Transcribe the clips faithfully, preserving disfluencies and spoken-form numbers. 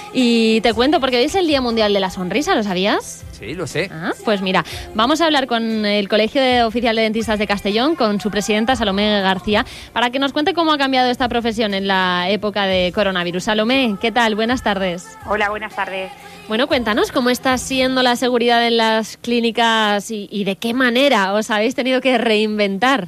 Y te cuento, porque hoy es el Día Mundial de la Sonrisa, ¿lo sabías? Sí, lo sé. Ah, pues mira, vamos a hablar con el Colegio de Oficial de Dentistas de Castellón, con su presidenta Salomé García, para que nos cuente cómo ha cambiado esta profesión en la época de coronavirus. Salomé, ¿qué tal? Buenas tardes. Hola, buenas tardes. Bueno, cuéntanos cómo está siendo la seguridad en las clínicas y, y de qué manera os habéis tenido que reinventar.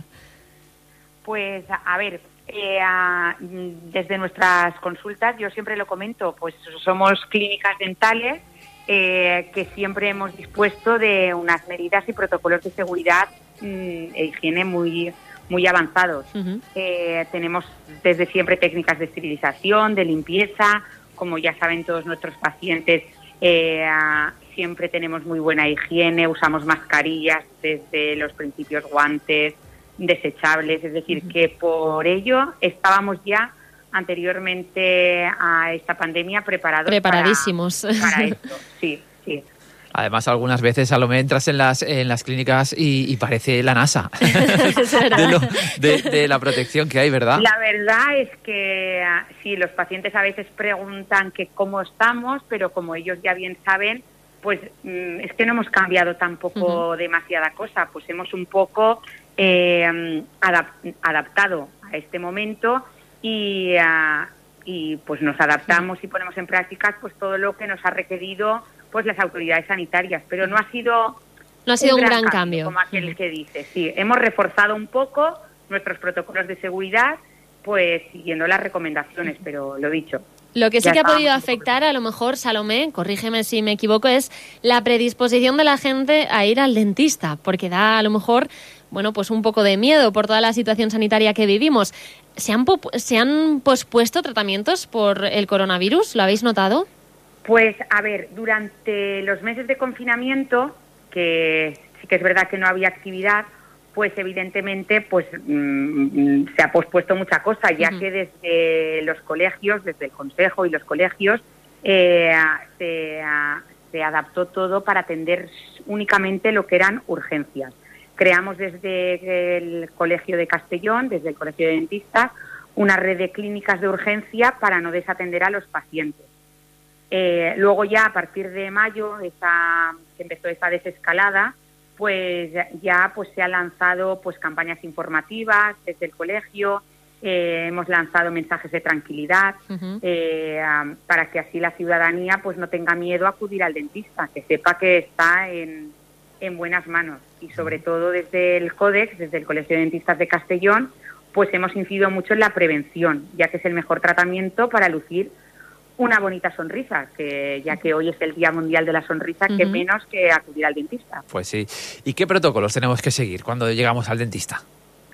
Pues, a ver, eh, a, desde nuestras consultas, yo siempre lo comento, pues somos clínicas dentales eh, que siempre hemos dispuesto de unas medidas y protocolos de seguridad mm, e higiene muy, muy avanzados. Uh-huh. Eh, tenemos desde siempre técnicas de esterilización, de limpieza, como ya saben todos nuestros pacientes. Eh, siempre tenemos muy buena higiene, usamos mascarillas desde los principios, guantes desechables, es decir, uh-huh. que por ello estábamos ya anteriormente a esta pandemia preparados preparadísimos para, para esto. Sí, sí. Además, algunas veces, Salomé, entras en las en las clínicas y, y parece la NASA de, lo, de, de la protección que hay, ¿verdad? La verdad es que sí, los pacientes a veces preguntan que cómo estamos, pero como ellos ya bien saben, pues es que no hemos cambiado tampoco uh-huh. demasiada cosa, pues hemos un poco eh, adap- adaptado a este momento y, uh, y pues nos adaptamos uh-huh. y ponemos en práctica pues todo lo que nos ha requerido pues las autoridades sanitarias, pero no ha sido no ha sido un, un gran, gran cambio, cambio, como aquel uh-huh. que dice. Sí, hemos reforzado un poco nuestros protocolos de seguridad, pues siguiendo las recomendaciones, uh-huh. pero lo dicho. Lo que sí ya que ha podido afectar, a lo mejor, Salomé, corrígeme si me equivoco, es la predisposición de la gente a ir al dentista, porque da a lo mejor, bueno, pues un poco de miedo por toda la situación sanitaria que vivimos. ¿Se han, po- ¿se han pospuesto tratamientos por el coronavirus? ¿Lo habéis notado? Pues, a ver, durante los meses de confinamiento, que sí que es verdad que no había actividad, pues evidentemente pues mmm, se ha pospuesto mucha cosa, ya uh-huh. que desde los colegios, desde el Consejo y los colegios, eh, se, a, se adaptó todo para atender únicamente lo que eran urgencias. Creamos desde el Colegio de Castellón, desde el Colegio de Dentistas, una red de clínicas de urgencia para no desatender a los pacientes. Eh, luego ya a partir de mayo, esa, que empezó esa desescalada, pues ya pues se han lanzado pues campañas informativas desde el colegio, eh, hemos lanzado mensajes de tranquilidad uh-huh. eh, um, para que así la ciudadanía pues no tenga miedo a acudir al dentista, que sepa que está en, en buenas manos. Y sobre todo desde el Códex, desde el Colegio de Dentistas de Castellón, pues hemos incidido mucho en la prevención, ya que es el mejor tratamiento para lucir una bonita sonrisa, que ya que hoy es el Día Mundial de la Sonrisa, uh-huh. que menos que acudir al dentista. Pues sí. ¿Y qué protocolos tenemos que seguir cuando llegamos al dentista?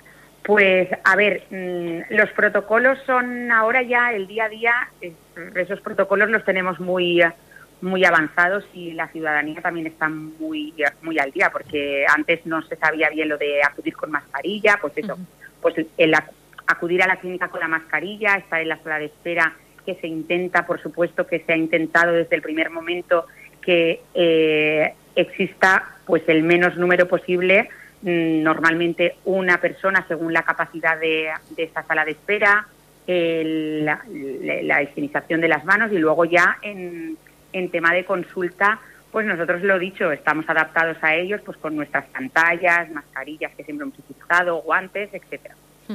Pues, a ver, mmm, los protocolos son ahora ya el día a día, es, esos protocolos los tenemos muy muy avanzados y la ciudadanía también está muy muy al día, porque antes no se sabía bien lo de acudir con mascarilla, pues eso, uh-huh. pues el acudir a la clínica con la mascarilla, estar en la sala de espera, que se intenta, por supuesto, que se ha intentado desde el primer momento que eh, exista pues el menos número posible, mmm, normalmente una persona según la capacidad de, de esa sala de espera, el, la, la higienización de las manos y luego ya en, en tema de consulta, pues nosotros lo dicho, estamos adaptados a ellos pues con nuestras pantallas, mascarillas que siempre hemos utilizado, guantes, etcétera.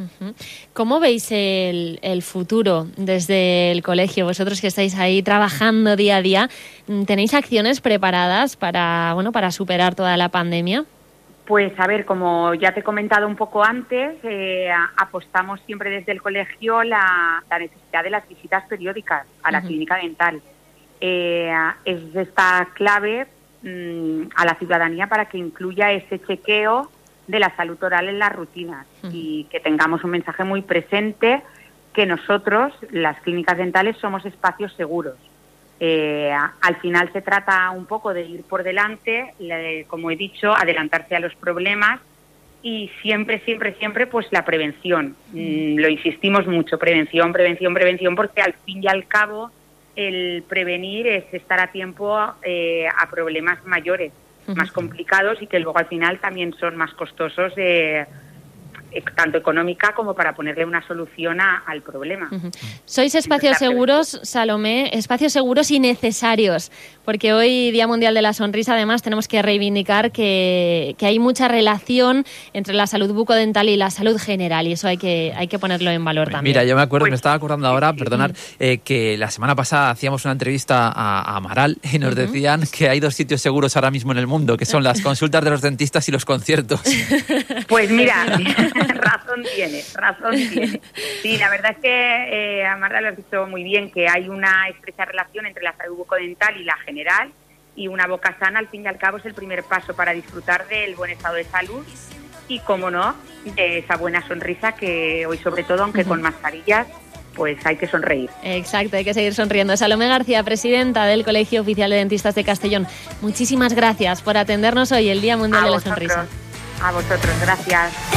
¿Cómo veis el, el futuro desde el colegio? Vosotros que estáis ahí trabajando día a día, ¿tenéis acciones preparadas para, bueno, para superar toda la pandemia? Pues a ver, como ya te he comentado un poco antes, eh, apostamos siempre desde el colegio la, la necesidad de las visitas periódicas a la uh-huh. clínica dental. Eh, es esta clave mmm, a la ciudadanía para que incluya ese chequeo de la salud oral en las rutinas uh-huh. y que tengamos un mensaje muy presente que nosotros, las clínicas dentales, somos espacios seguros. Eh, al final se trata un poco de ir por delante, le, como he dicho, adelantarse a los problemas y siempre, siempre, siempre pues la prevención. Mm, lo insistimos mucho, prevención, prevención, prevención, porque al fin y al cabo el prevenir es estar a tiempo eh, a problemas mayores, uh-huh. más complicados y que luego al final también son más costosos de, tanto económica como para ponerle una solución a, al problema. Uh-huh. Sois espacios seguros, Salomé, espacios seguros y necesarios, porque hoy, Día Mundial de la Sonrisa, además tenemos que reivindicar que, que hay mucha relación entre la salud bucodental y la salud general, y eso hay que, hay que ponerlo en valor también. Mira, yo me acuerdo, pues, me estaba acordando ahora, perdonar, eh, que la semana pasada hacíamos una entrevista a, a Amaral y nos uh-huh. decían que hay dos sitios seguros ahora mismo en el mundo, que son las consultas de los dentistas y los conciertos. Pues mira, razón tiene, razón tiene. Sí, la verdad es que eh, Amaral lo has dicho muy bien, que hay una estrecha relación entre la salud bucodental y la general, y una boca sana, al fin y al cabo, es el primer paso para disfrutar del buen estado de salud y, como no, de esa buena sonrisa que hoy, sobre todo, aunque uh-huh. con mascarillas, pues hay que sonreír. Exacto, hay que seguir sonriendo. Salomé García, presidenta del Colegio Oficial de Dentistas de Castellón, muchísimas gracias por atendernos hoy, el Día Mundial a de la vosotros, Sonrisa. A vosotros, gracias.